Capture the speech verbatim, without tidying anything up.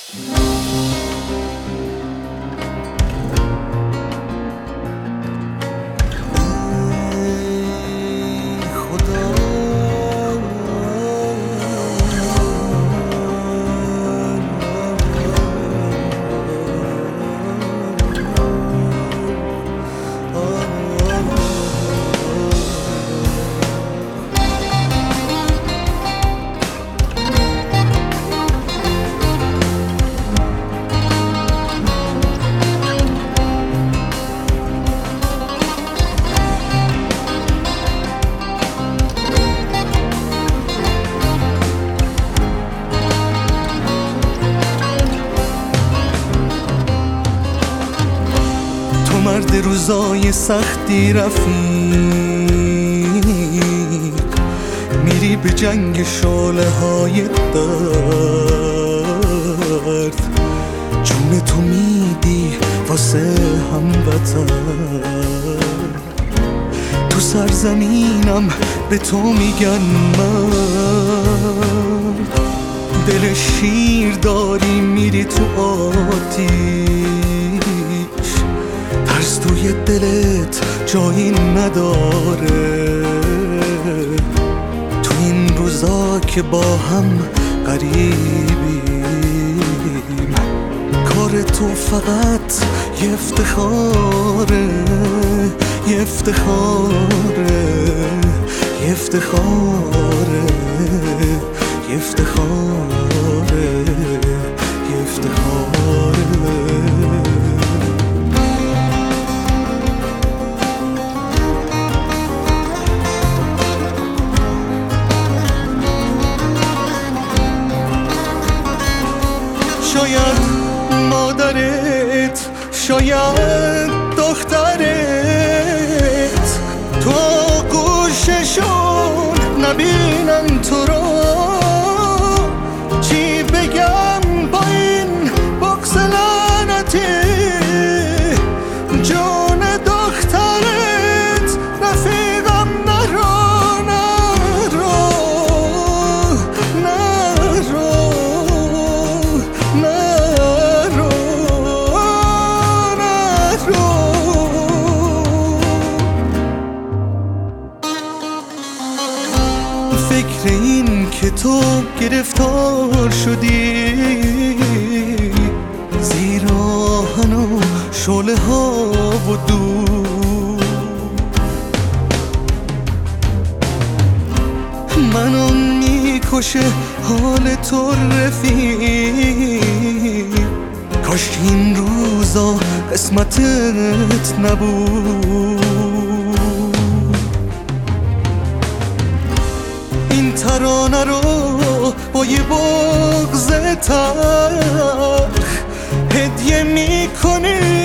مرد روزای سختی رفیق، میری به جنگ شعله های درد، جون تو میدی واسه هموطن. تو سرزمینم به تو میگن من، دل شیر داری میری تو آتیش، ترس توی دلت جایی نداره. تو این روزا که با هم قریبیم، کار تو فقط یه افتخاره، یه افتخاره، یه افتخاره، یه افتخاره، یه افتخاره. شاید مادرت، شاید دخترت، تو گوششون نبینن تو رو. چی بگم با این بغض لعنتی، جون دخترت رفیقم نرو نرو نرو نرو نرو. فکر این که تو گرفتار شدی زیر آهن و شعله ها و دود، منو میکشه حال تو رفیق. کاش این روزا قسمتت نبود. این ترانه رو با یه بغض تلخ هدیه میکنی